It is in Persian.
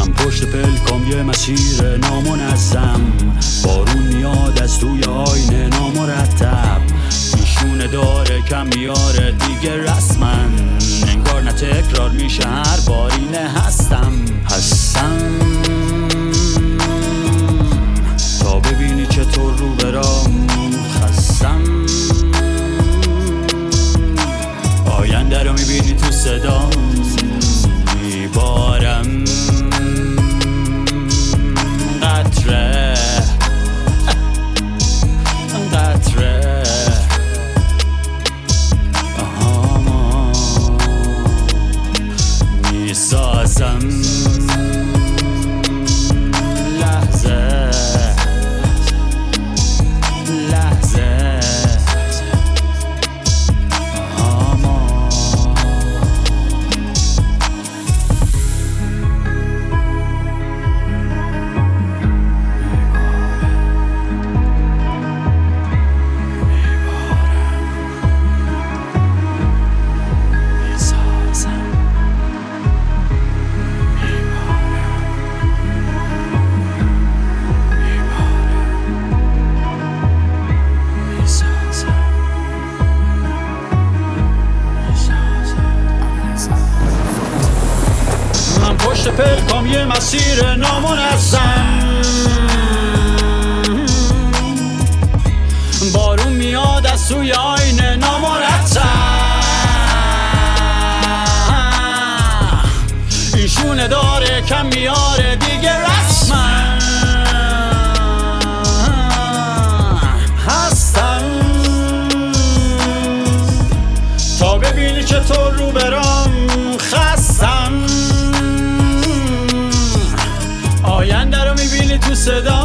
من پشت پلکام یه مسیر نامنظم، بارون میاد از توی آینه نامرتب، ایشونه داره کم میاره دیگه رسمن، انگار نه تکرار میشه هر بارینه هستم تا ببینی چطور رو برام خستم، آینده رو میبینی تو صدام میبارم قطره قطره میسازم لحظه لحظه پشت پلکام یه مسیر نامنظم، بارون میاد از توی آینه نامرتب، ایشونه داره کم میاره دیگه رسمن هستم تا ببینی چطور رو برام خستم، آینده رو میبینی تو صدا